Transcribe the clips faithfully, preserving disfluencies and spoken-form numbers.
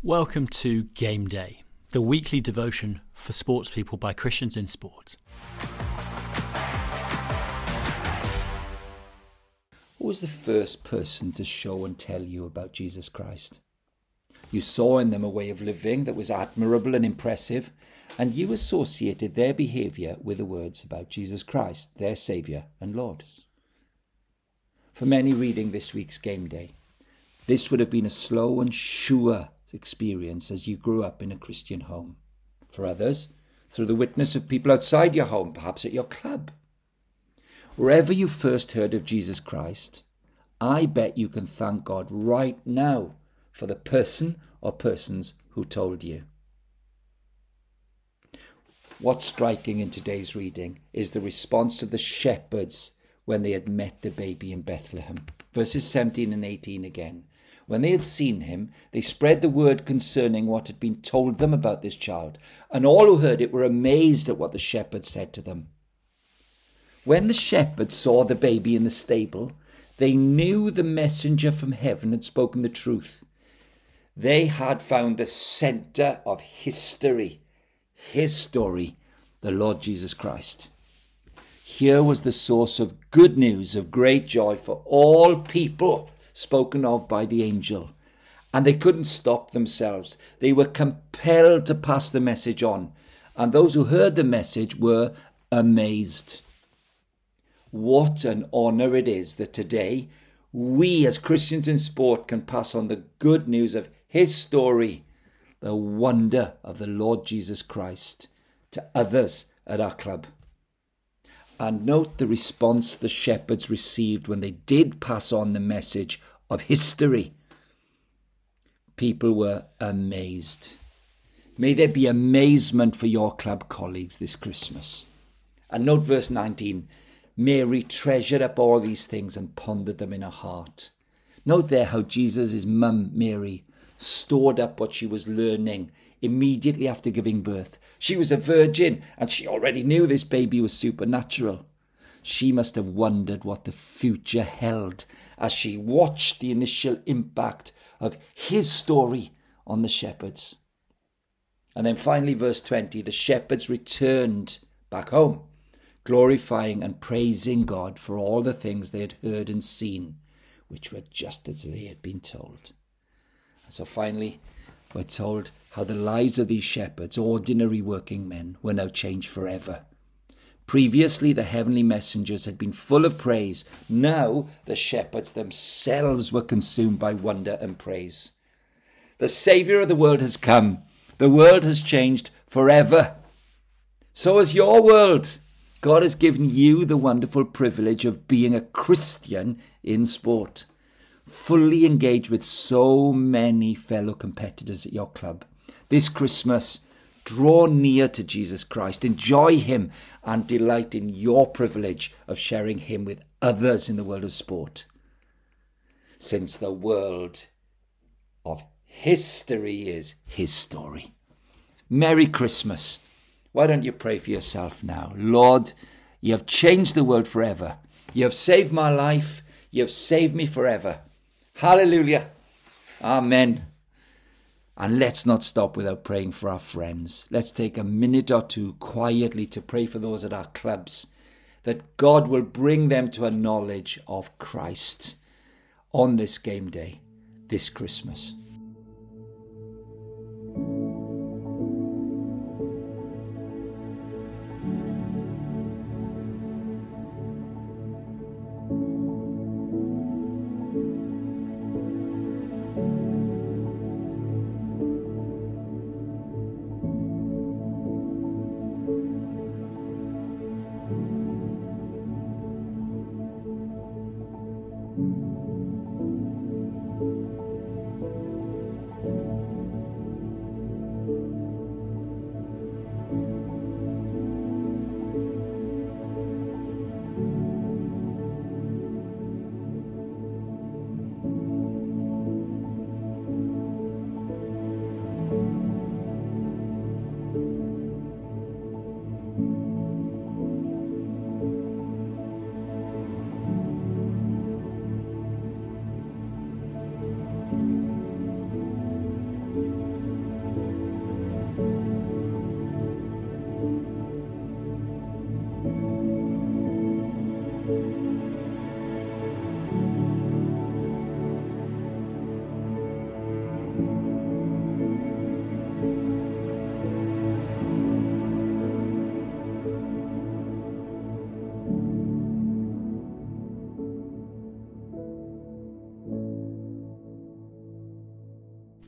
Welcome to Game Day, the weekly devotion for sports people by Christians in sport. Who was the first person to show and tell you about Jesus Christ? You saw in them a way of living that was admirable and impressive, and you associated their behaviour with the words about Jesus Christ, their Saviour and Lord. For many reading this week's Game Day, this would have been a slow and sure experience as you grew up in a Christian home. For others, through the witness of people outside your home, perhaps at your club. Wherever you first heard of Jesus Christ, I bet you can thank God right now for the person or persons who told you. What's striking in today's reading is the response of the shepherds when they had met the baby in Bethlehem. Verses seventeen and eighteen again. When they had seen him, they spread the word concerning what had been told them about this child, and all who heard it were amazed at what the shepherds said to them. When the shepherds saw the baby in the stable, they knew the messenger from heaven had spoken the truth. They had found the centre of history, his story, the Lord Jesus Christ. Here was the source of good news, of great joy for all people, spoken of by the angel. And they couldn't stop themselves. They were compelled to pass the message on. And those who heard the message were amazed. What an honour it is that today we as Christians in sport can pass on the good news of his story, the wonder of the Lord Jesus Christ, to others at our club. And note the response the shepherds received when they did pass on the message of history. People were amazed. May there be amazement for your club colleagues this Christmas. And note verse nineteen. Mary treasured up all these things and pondered them in her heart. Note there how Jesus' mum, Mary, stored up what she was learning immediately after giving birth. She was a virgin and she already knew this baby was supernatural. She must have wondered what the future held as she watched the initial impact of his story on the shepherds. And then finally, verse twenty, the shepherds returned back home, glorifying and praising God for all the things they had heard and seen, which were just as they had been told. So finally, we're told how the lives of these shepherds, ordinary working men, were now changed forever. Previously, the heavenly messengers had been full of praise. Now, the shepherds themselves were consumed by wonder and praise. The Saviour of the world has come. The world has changed forever. So has your world. God has given you the wonderful privilege of being a Christian in sport, fully engaged with so many fellow competitors at your club. This Christmas, draw near to Jesus Christ, enjoy him, and delight in your privilege of sharing him with others in the world of sport. Since the world of history is his story. Merry Christmas. Why don't you pray for yourself now? Lord, you have changed the world forever. You have saved my life. You have saved me forever. Hallelujah. Amen. And let's not stop without praying for our friends. Let's take a minute or two quietly to pray for those at our clubs, that God will bring them to a knowledge of Christ on this game day, this Christmas.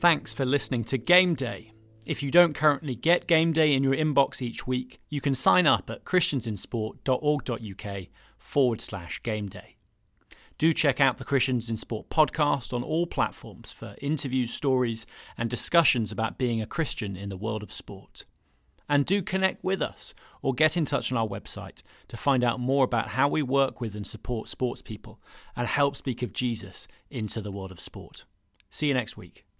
Thanks for listening to Game Day. If you don't currently get Game Day in your inbox each week, you can sign up at christiansinsport.org.uk forward slash game day. Do check out the Christians in Sport podcast on all platforms for interviews, stories, and discussions about being a Christian in the world of sport. And do connect with us or get in touch on our website to find out more about how we work with and support sports people and help speak of Jesus into the world of sport. See you next week.